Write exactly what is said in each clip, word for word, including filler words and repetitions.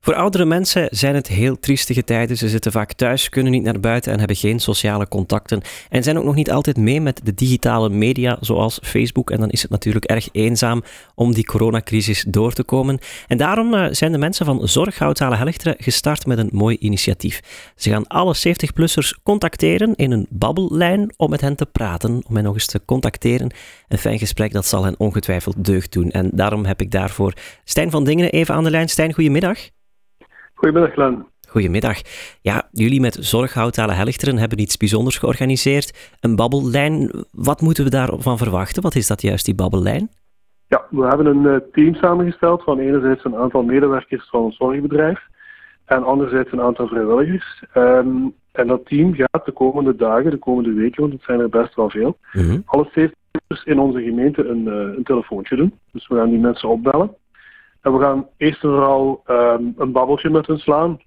Voor oudere mensen zijn het heel triestige tijden. Ze zitten vaak thuis, kunnen niet naar buiten en hebben geen sociale contacten. En zijn ook nog niet altijd mee met de digitale media, zoals Facebook. En dan is het natuurlijk erg eenzaam om die coronacrisis door te komen. En daarom uh, zijn de mensen van Zorg Houthalen-Helchteren gestart met een mooi initiatief. Ze gaan alle zeventig-plussers contacteren in een babbellijn om met hen te praten, om hen nog eens te contacteren. Een fijn gesprek, dat zal hen ongetwijfeld deugd doen. En daarom heb ik daarvoor Stijn van Dingenen even aan de lijn. Stijn, goedemiddag. Goedemiddag, Glenn. Goedemiddag. Ja, jullie met Zorg Houthalen-Helchteren hebben iets bijzonders georganiseerd. Een babbellijn. Wat moeten we daarvan verwachten? Wat is dat juist, die babbellijn? Ja, we hebben een uh, team samengesteld van enerzijds een aantal medewerkers van een zorgbedrijf en anderzijds een aantal vrijwilligers. Um, en dat team gaat de komende dagen, de komende weken, want het zijn er best wel veel, mm-hmm. alle zeventigers in onze gemeente een, uh, een telefoontje doen. Dus we gaan die mensen opbellen. En we gaan eerst en vooral um, een babbeltje met hen slaan.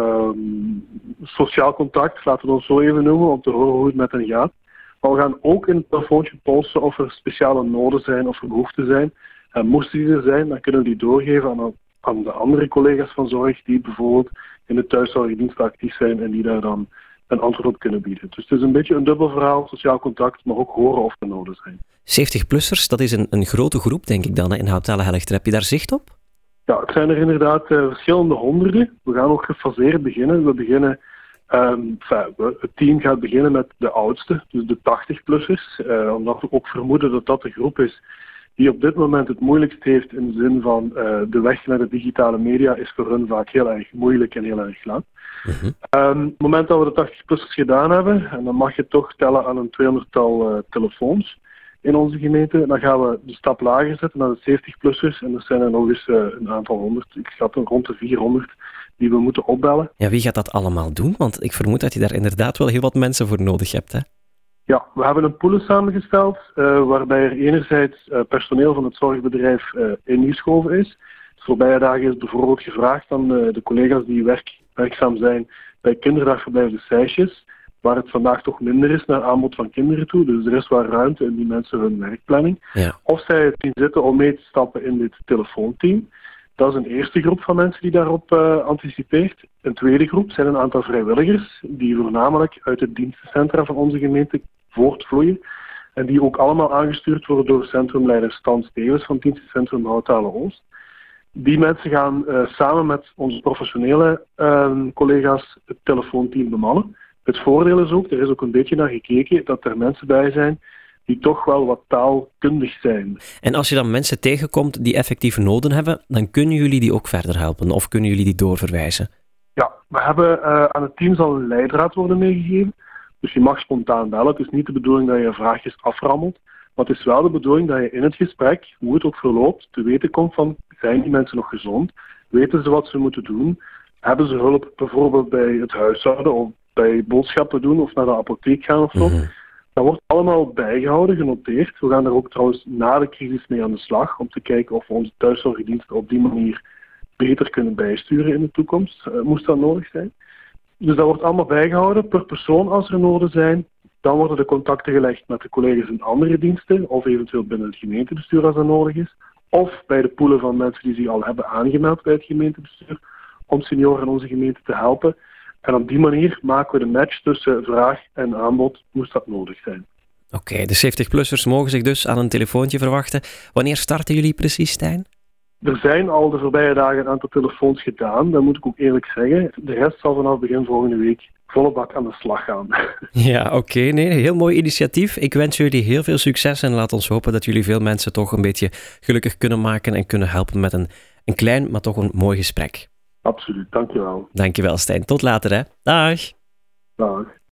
Um, sociaal contact, laten we het zo even noemen, om te horen hoe het met hen gaat. Maar we gaan ook in het telefoontje polsen of er speciale noden zijn of er behoeften zijn. En moesten die er zijn, dan kunnen we die doorgeven aan, aan de andere collega's van zorg die bijvoorbeeld in de thuiszorgdienst actief zijn en die daar dan een antwoord op kunnen bieden. Dus het is een beetje een dubbel verhaal, sociaal contact, maar ook horen of er noden zijn. zeventig-plussers, dat is een, een grote groep, denk ik dan, hè, in Houthalen-Helchteren. Heb je daar zicht op? Ja, het zijn er inderdaad uh, verschillende honderden. We gaan ook gefaseerd beginnen. We beginnen, um, enfin, we, het team gaat beginnen met de oudste, dus de tachtig-plussers. Uh, omdat we ook vermoeden dat dat de groep is die op dit moment het moeilijkst heeft in de zin van uh, de weg naar de digitale media is voor hun vaak heel erg moeilijk en heel erg lang. Uh-huh. Um, op het moment dat we de tachtig-plussers gedaan hebben, en dan mag je toch tellen aan een tweehonderdtal uh, telefoons in onze gemeente, dan gaan we de stap lager zetten naar de zeventig-plussers en er zijn er nog eens uh, een aantal honderd, ik schat een rond de vierhonderd, die we moeten opbellen. Ja, wie gaat dat allemaal doen? Want ik vermoed dat je daar inderdaad wel heel wat mensen voor nodig hebt, hè? Ja, we hebben een pool samengesteld uh, waarbij er enerzijds uh, personeel van het zorgbedrijf uh, ingeschoven is. De voorbije dagen is bijvoorbeeld gevraagd aan uh, de collega's die werk, werkzaam zijn bij kinderdagverblijf De Sijsjes, waar het vandaag toch minder is naar aanbod van kinderen toe. Dus er is wel ruimte in die mensen hun werkplanning. Ja. Of zij het zien zitten om mee te stappen in dit telefoonteam. Dat is een eerste groep van mensen die daarop uh, anticipeert. Een tweede groep zijn een aantal vrijwilligers die voornamelijk uit het dienstencentra van onze gemeente voortvloeien. En die ook allemaal aangestuurd worden door centrumleider Stan Stevens van het dienstencentrum Houthalen-Oost. Die mensen gaan uh, samen met onze professionele uh, collega's het telefoonteam bemannen. Het voordeel is ook, er is ook een beetje naar gekeken, dat er mensen bij zijn die toch wel wat taalkundig zijn. En als je dan mensen tegenkomt die effectieve noden hebben, dan kunnen jullie die ook verder helpen of kunnen jullie die doorverwijzen? Ja, we hebben uh, aan het team zal een leidraad worden meegegeven. Dus je mag spontaan bellen. Het is niet de bedoeling dat je vraagjes aframmelt. Maar het is wel de bedoeling dat je in het gesprek, hoe het ook verloopt, te weten komt van, zijn die mensen nog gezond? Weten ze wat ze moeten doen? Hebben ze hulp bijvoorbeeld bij het huishouden of bij boodschappen doen of naar de apotheek gaan of zo? Mm-hmm. Dat wordt allemaal bijgehouden, genoteerd. We gaan er ook trouwens na de crisis mee aan de slag om te kijken of we onze thuiszorgdiensten op die manier beter kunnen bijsturen in de toekomst, uh, moest dat nodig zijn. Dus dat wordt allemaal bijgehouden per persoon als er noden zijn. Dan worden de contacten gelegd met de collega's in andere diensten of eventueel binnen het gemeentebestuur als dat nodig is. Of bij de poelen van mensen die zich al hebben aangemeld bij het gemeentebestuur om senioren in onze gemeente te helpen. En op die manier maken we de match tussen vraag en aanbod, moest dat nodig zijn. Oké, okay, de zeventig-plussers mogen zich dus aan een telefoontje verwachten. Wanneer starten jullie precies, Stijn? Er zijn al de voorbije dagen een aantal telefoons gedaan, dat moet ik ook eerlijk zeggen. De rest zal vanaf begin volgende week volle bak aan de slag gaan. Ja, oké. Okay. Nee, heel mooi initiatief. Ik wens jullie heel veel succes en laat ons hopen dat jullie veel mensen toch een beetje gelukkig kunnen maken en kunnen helpen met een, een klein, maar toch een mooi gesprek. Absoluut, dankjewel. Dankjewel, Stijn. Tot later, hè. Dag. Dag.